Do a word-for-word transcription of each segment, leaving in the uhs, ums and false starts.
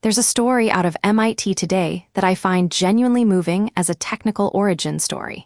There's a story out of M I T Today that I find genuinely moving as a technical origin story.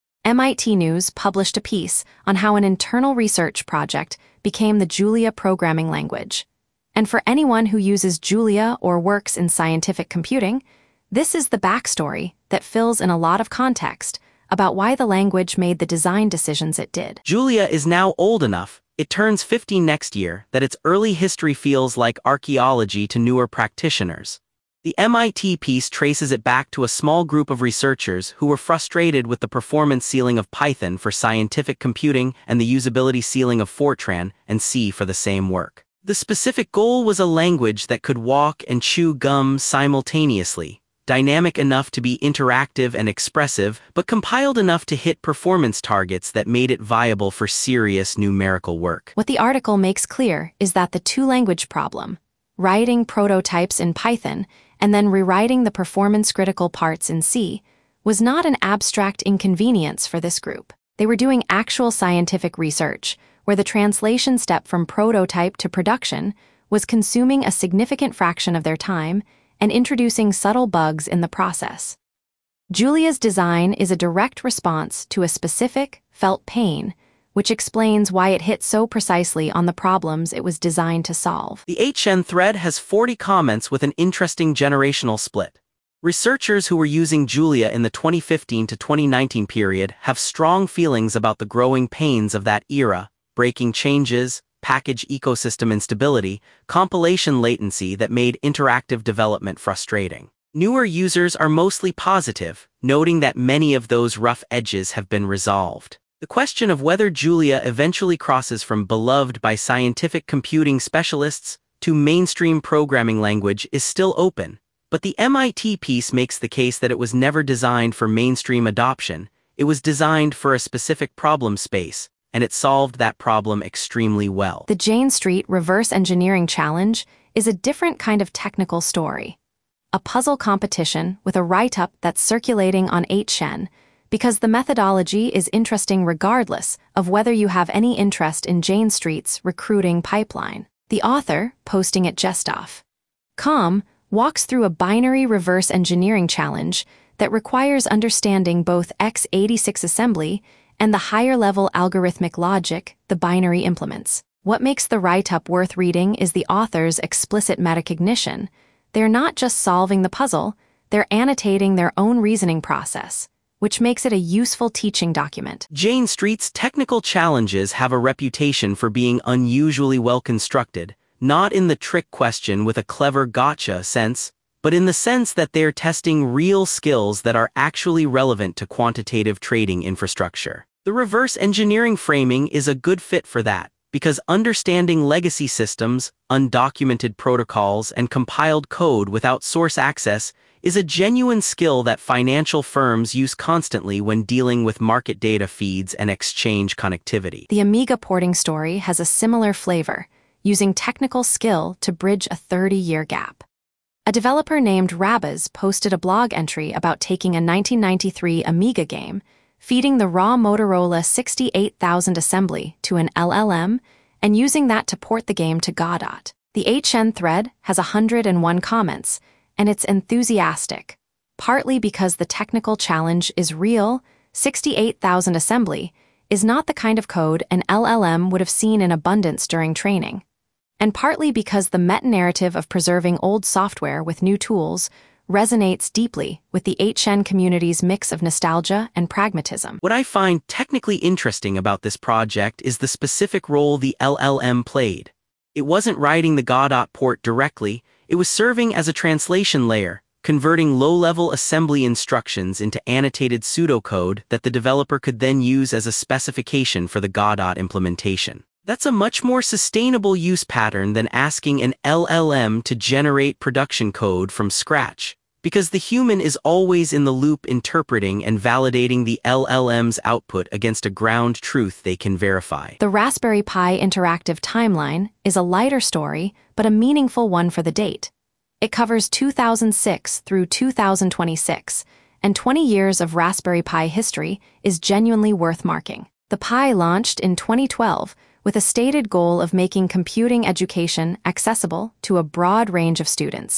M I T News published a piece on how an internal research project became the Julia programming language. And for anyone who uses Julia or works in scientific computing, this is the backstory that fills in a lot of context about why the language made the design decisions it did. Julia is now old enough, it turns fifteen next year, that its early history feels like archaeology to newer practitioners. The M I T piece traces it back to a small group of researchers who were frustrated with the performance ceiling of Python for scientific computing and the usability ceiling of Fortran and C for the same work. The specific goal was a language that could walk and chew gum simultaneously, dynamic enough to be interactive and expressive, but compiled enough to hit performance targets that made it viable for serious numerical work. What the article makes clear is that the two-language problem, writing prototypes in Python and then rewriting the performance-critical parts in C, was not an abstract inconvenience for this group. They were doing actual scientific research, where the translation step from prototype to production was consuming a significant fraction of their time and introducing subtle bugs in the process. Julia's design is a direct response to a specific, felt pain, which explains why it hit so precisely on the problems it was designed to solve. The H N thread has forty comments with an interesting generational split. Researchers who were using Julia in the twenty fifteen to twenty nineteen period have strong feelings about the growing pains of that era, breaking changes, package ecosystem instability, compilation latency that made interactive development frustrating. Newer users are mostly positive, noting that many of those rough edges have been resolved. The question of whether Julia eventually crosses from beloved by scientific computing specialists to mainstream programming language is still open, but the M I T piece makes the case that it was never designed for mainstream adoption. It was designed for a specific problem space, and it solved that problem extremely well. The Jane Street Reverse Engineering Challenge is a different kind of technical story. A puzzle competition with a write-up that's circulating on H N, because the methodology is interesting regardless of whether you have any interest in Jane Street's recruiting pipeline. The author, posting at Gestoff dot com, walks through a binary reverse engineering challenge that requires understanding both x eighty-six assembly and the higher-level algorithmic logic the binary implements. What makes the write-up worth reading is the author's explicit metacognition. They're not just solving the puzzle, they're annotating their own reasoning process, which makes it a useful teaching document. Jane Street's technical challenges have a reputation for being unusually well-constructed, not in the trick question with a clever gotcha sense, but in the sense that they're testing real skills that are actually relevant to quantitative trading infrastructure. The reverse engineering framing is a good fit for that, because understanding legacy systems, undocumented protocols, and compiled code without source access is a genuine skill that financial firms use constantly when dealing with market data feeds and exchange connectivity. The Amiga porting story has a similar flavor, using technical skill to bridge a thirty-year gap. A developer named Rabaz posted a blog entry about taking a nineteen ninety-three Amiga game, feeding the raw Motorola sixty-eight thousand assembly to an L L M, and using that to port the game to Godot. The H N thread has one hundred one comments, and it's enthusiastic. Partly because the technical challenge is real, sixty-eight thousand assembly is not the kind of code an L L M would have seen in abundance during training. And partly because the meta-narrative of preserving old software with new tools resonates deeply with the H N community's mix of nostalgia and pragmatism. What I find technically interesting about this project is the specific role the L L M played. It wasn't writing the Godot port directly, it was serving as a translation layer, converting low-level assembly instructions into annotated pseudocode that the developer could then use as a specification for the Godot implementation. That's a much more sustainable use pattern than asking an L L M to generate production code from scratch, because the human is always in the loop interpreting and validating the L L M's output against a ground truth they can verify. The Raspberry Pi interactive timeline is a lighter story, but a meaningful one for the date. It covers two thousand six through two thousand twenty-six, and twenty years of Raspberry Pi history is genuinely worth marking. The Pi launched in twenty twelve, with a stated goal of making computing education accessible to a broad range of students.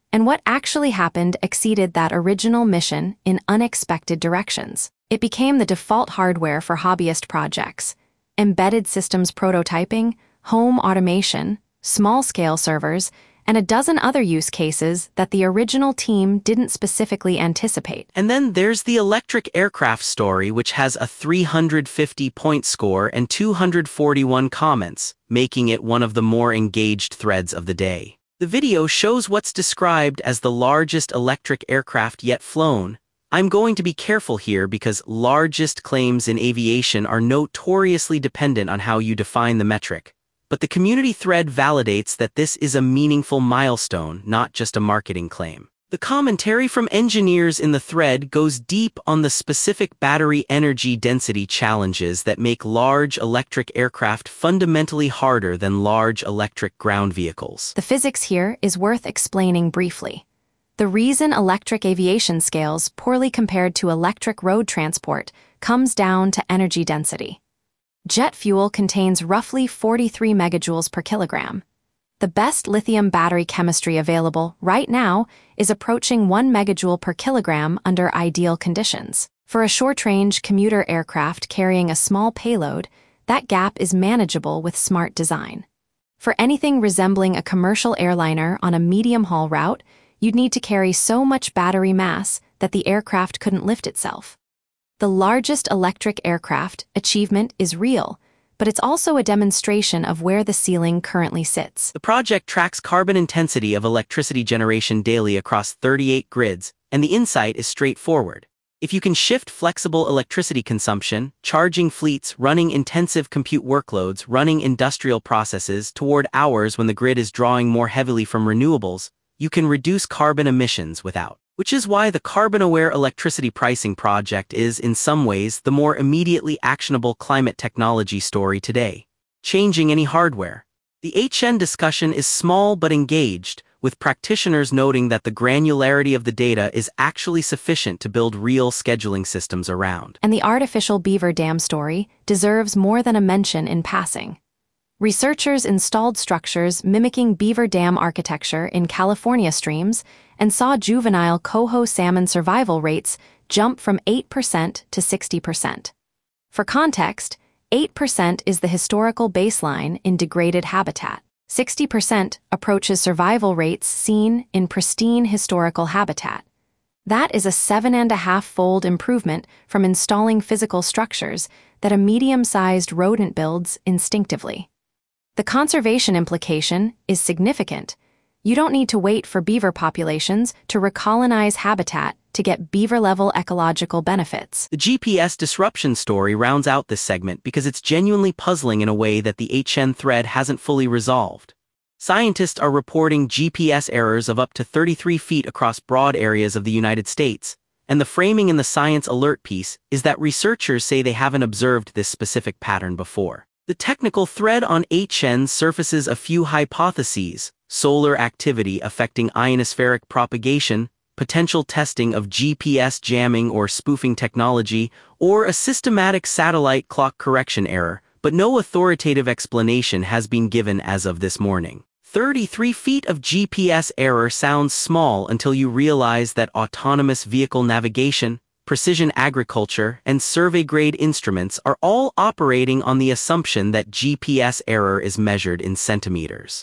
And what actually happened exceeded that original mission in unexpected directions. It became the default hardware for hobbyist projects: embedded systems prototyping, home automation, small-scale servers, and a dozen other use cases that the original team didn't specifically anticipate. And then there's the electric aircraft story, which has a three hundred fifty point score and two hundred forty-one comments, making it one of the more engaged threads of the day. The video shows what's described as the largest electric aircraft yet flown. I'm going to be careful here because largest claims in aviation are notoriously dependent on how you define the metric. But the community thread validates that this is a meaningful milestone, not just a marketing claim. The commentary from engineers in the thread goes deep on the specific battery energy density challenges that make large electric aircraft fundamentally harder than large electric ground vehicles. The physics here is worth explaining briefly. The reason electric aviation scales poorly compared to electric road transport comes down to energy density. Jet fuel contains roughly forty-three megajoules per kilogram. The best lithium battery chemistry available right now is approaching one megajoule per kilogram under ideal conditions. For a short-range commuter aircraft carrying a small payload, that gap is manageable with smart design. For anything resembling a commercial airliner on a medium-haul route, you'd need to carry so much battery mass that the aircraft couldn't lift itself. The largest electric aircraft achievement is real, but it's also a demonstration of where the ceiling currently sits. The project tracks carbon intensity of electricity generation daily across thirty-eight grids, and the insight is straightforward. If you can shift flexible electricity consumption, charging fleets running intensive compute workloads, running industrial processes toward hours when the grid is drawing more heavily from renewables, you can reduce carbon emissions without. Which is why the carbon-aware electricity pricing project is, in some ways, the more immediately actionable climate technology story today. Changing any hardware. The H N discussion is small but engaged, with practitioners noting that the granularity of the data is actually sufficient to build real scheduling systems around. And the artificial beaver dam story deserves more than a mention in passing. Researchers installed structures mimicking beaver dam architecture in California streams and saw juvenile coho salmon survival rates jump from eight percent to sixty percent. For context, eight percent is the historical baseline in degraded habitat. sixty percent approaches survival rates seen in pristine historical habitat. That is a seven and a half fold improvement from installing physical structures that a medium-sized rodent builds instinctively. The conservation implication is significant. You don't need to wait for beaver populations to recolonize habitat to get beaver-level ecological benefits. The G P S disruption story rounds out this segment because it's genuinely puzzling in a way that the H N thread hasn't fully resolved. Scientists are reporting G P S errors of up to thirty-three feet across broad areas of the United States, and the framing in the Science Alert piece is that researchers say they haven't observed this specific pattern before. The technical thread on H N surfaces a few hypotheses: solar activity affecting ionospheric propagation, potential testing of G P S jamming or spoofing technology, or a systematic satellite clock correction error, but no authoritative explanation has been given as of this morning. thirty-three feet of G P S error sounds small until you realize that autonomous vehicle navigation, precision agriculture, and survey-grade instruments are all operating on the assumption that G P S error is measured in centimeters.